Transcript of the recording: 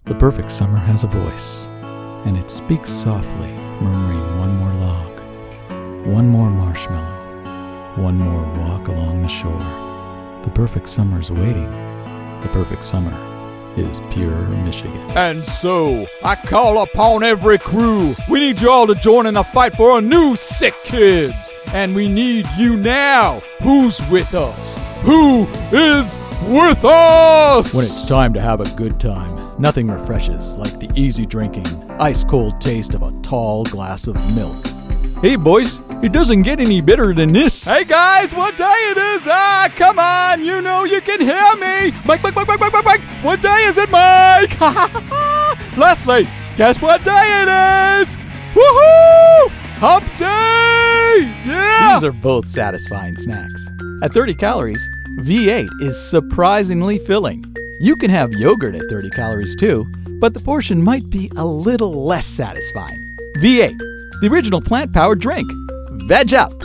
The perfect summer has a voice, and it speaks softly, murmuring one more log, one more marshmallow, one more walk along the shore. The perfect summer's waiting. The perfect summer is pure Michigan. And so, I call upon every crew. We need you all to join in the fight for a new Sick Kids. And we need you now. Who's with us? Who is with us? When it's time to have a good time, nothing refreshes like the easy drinking, ice-cold taste of a tall glass of milk. Hey, boys, it doesn't get any better than this. Hey, guys, what day it is? Come on, you know you can hear me. Mike. What day is it, Mike? Leslie, guess what day it is? Woohoo! Hump day! Yeah! These are both satisfying snacks. At 30 calories, V8 is surprisingly filling. You can have yogurt at 30 calories too, but the portion might be a little less satisfying. V8, the original plant-powered drink. Veg up!